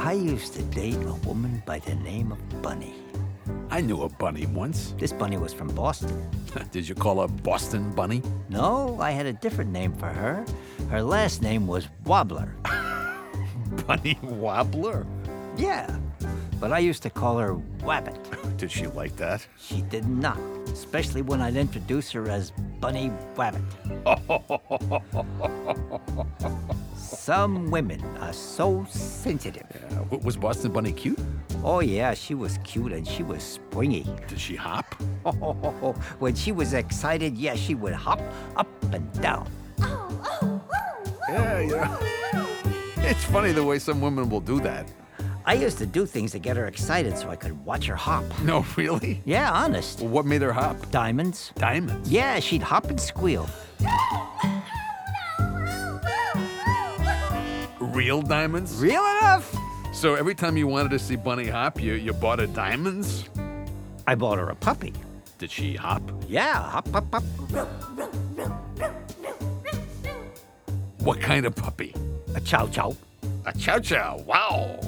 I used to date a woman by the name of Bunny. I knew a bunny once. This Bunny was from Boston. Did you call her Boston Bunny? No, I had a different name for her. Her last name was Wobbler. Bunny Wobbler? Yeah, but I used to call her Wabbit. Did she like that? She did not, especially when I'd introduce her as Bunny Wabbit. Some women are so sensitive. Was Boston Bunny cute? Oh yeah, she was cute and she was springy. Did she hop? When she was excited, yeah, she would hop up and down. Yeah. It's funny the way some women will do that. I used to do things to get her excited so I could watch her hop. No, really? Yeah, honest. Well, what made her hop? Diamonds. Diamonds? Yeah, she'd hop and squeal. Real diamonds? Real enough? So every time you wanted to see Bunny hop, you bought her diamonds? I bought her a puppy. Did she hop? Yeah, hop, hop, hop. What kind of puppy? A chow chow. A chow chow. Wow.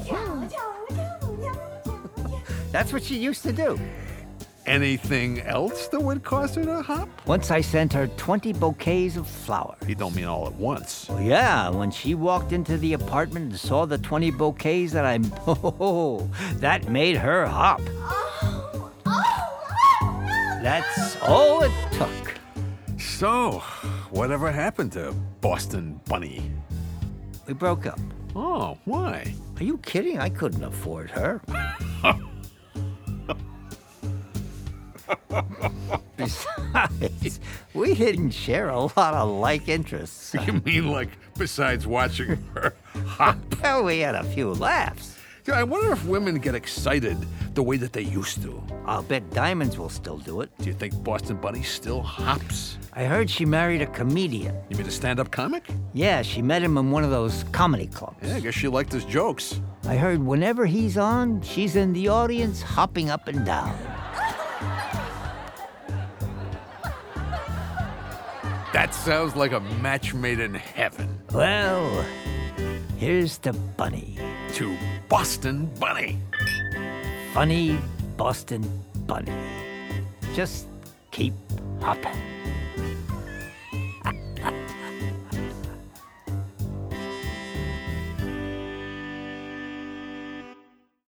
That's what she used to do. Anything else that would cause her to hop? Once I sent her 20 bouquets of flowers. You don't mean all at once. Oh, yeah, when she walked into the apartment and saw the 20 bouquets that that made her hop. That's all it took. So, whatever happened to Boston Bunny? We broke up. Oh, why? Are you kidding? I couldn't afford her. Besides, we didn't share a lot of like interests. You mean like besides watching her hop? Well, we had a few laughs. I wonder if women get excited the way that they used to. I'll bet Diamonds will still do it. Do you think Boston Bunny still hops? I heard she married a comedian. You mean a stand-up comic? Yeah, she met him in one of those comedy clubs. Yeah, I guess she liked his jokes. I heard whenever he's on, she's in the audience hopping up and down. That sounds like a match made in heaven. Well, here's to Bunny. To Boston Bunny. Funny Boston Bunny. Just keep hopping.